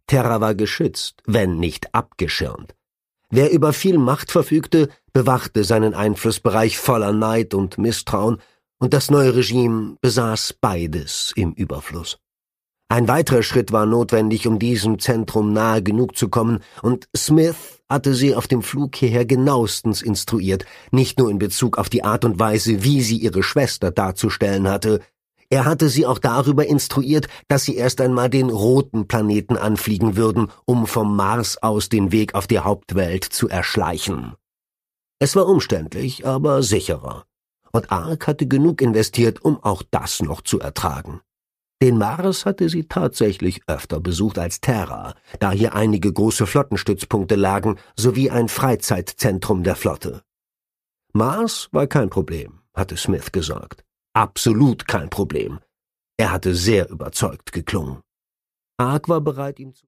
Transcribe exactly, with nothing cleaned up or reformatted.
Terra war geschützt, wenn nicht abgeschirmt. Wer über viel Macht verfügte, bewachte seinen Einflussbereich voller Neid und Misstrauen, und das neue Regime besaß beides im Überfluss. Ein weiterer Schritt war notwendig, um diesem Zentrum nahe genug zu kommen, und Smith hatte sie auf dem Flug hierher genauestens instruiert, nicht nur in Bezug auf die Art und Weise, wie sie ihre Schwester darzustellen hatte. Er hatte sie auch darüber instruiert, dass sie erst einmal den roten Planeten anfliegen würden, um vom Mars aus den Weg auf die Hauptwelt zu erschleichen. Es war umständlich, aber sicherer. Und Ark hatte genug investiert, um auch das noch zu ertragen. Den Mars hatte sie tatsächlich öfter besucht als Terra, da hier einige große Flottenstützpunkte lagen, sowie ein Freizeitzentrum der Flotte. Mars war kein Problem, hatte Smith gesagt. Absolut kein Problem. Er hatte sehr überzeugt geklungen. Ark war bereit, ihm zu